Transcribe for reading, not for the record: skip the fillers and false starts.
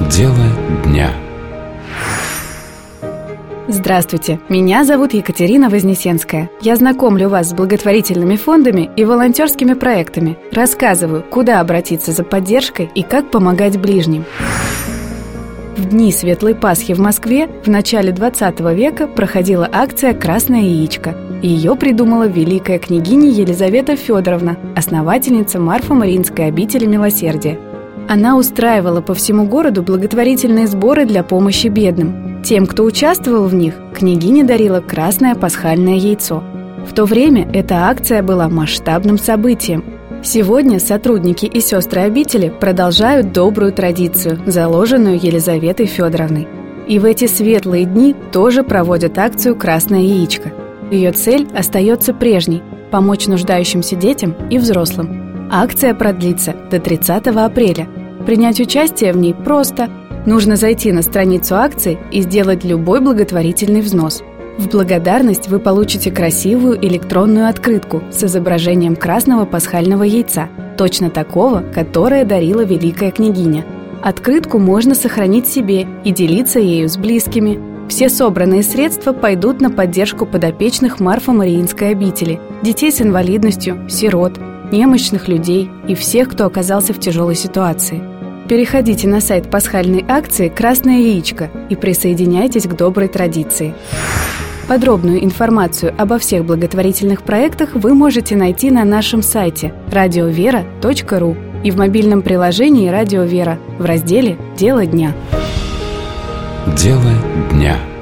Дело дня. Здравствуйте, меня зовут Екатерина Вознесенская. Я знакомлю вас с благотворительными фондами и волонтерскими проектами. Рассказываю, куда обратиться за поддержкой и как помогать ближним. В дни Светлой Пасхи в Москве в начале 20 века проходила акция «Красное яичко». Ее придумала великая княгиня Елизавета Федоровна, основательница Марфо-Мариинской обители милосердия. Она устраивала по всему городу благотворительные сборы для помощи бедным. Тем, кто участвовал в них, княгиня дарила красное пасхальное яйцо. В то время эта акция была масштабным событием. Сегодня сотрудники и сестры обители продолжают добрую традицию, заложенную Елизаветой Федоровной. И в эти светлые дни тоже проводят акцию «Красное яичко». Ее цель остается прежней – помочь нуждающимся детям и взрослым. Акция продлится до 30 апреля. Принять участие в ней просто. Нужно зайти на страницу акции и сделать любой благотворительный взнос. В благодарность вы получите красивую электронную открытку с изображением красного пасхального яйца, точно такого, которое дарила великая княгиня. Открытку можно сохранить себе и делиться ею с близкими. Все собранные средства пойдут на поддержку подопечных Марфо-Мариинской обители, детей с инвалидностью, сирот, немощных людей и всех, кто оказался в тяжелой ситуации. Переходите на сайт пасхальной акции «Красное яичко» и присоединяйтесь к доброй традиции. Подробную информацию обо всех благотворительных проектах вы можете найти на нашем сайте radiovera.ru и в мобильном приложении «Радио Вера» в разделе «Дело дня». Дело дня.